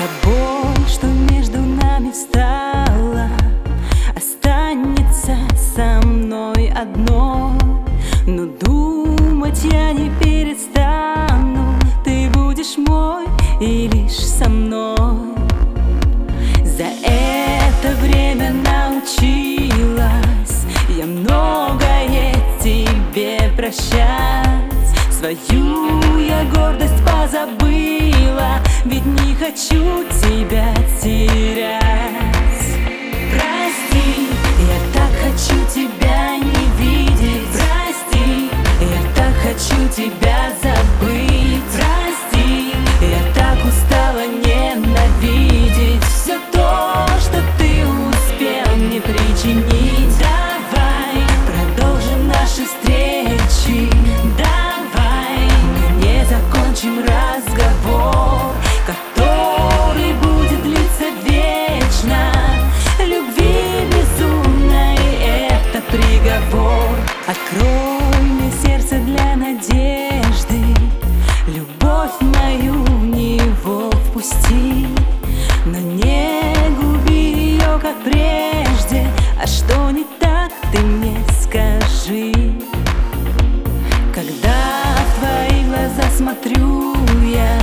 боль, что между нами встала, останется со мной одной. Но думать я не перестану, ты будешь мой и лишь со мной. За это время научилась я многое тебе прощать. Свою я гордость позабыла, ведь не хочу тебя терять. Прости, я так хочу тебя не видеть. Прости, я так хочу тебя забыть. Прости, я так устала ненавидеть все то, что ты успел мне причинить. Давай продолжим наши встречи. Закончим разговор, который будет длиться вечно. Любви безумной это приговор. Открой мне сердце для надежды, любовь мою в него впусти. Но не губи ее, как прежде. А что не так, ты мне скажи. Когда в твои глаза смотрю я,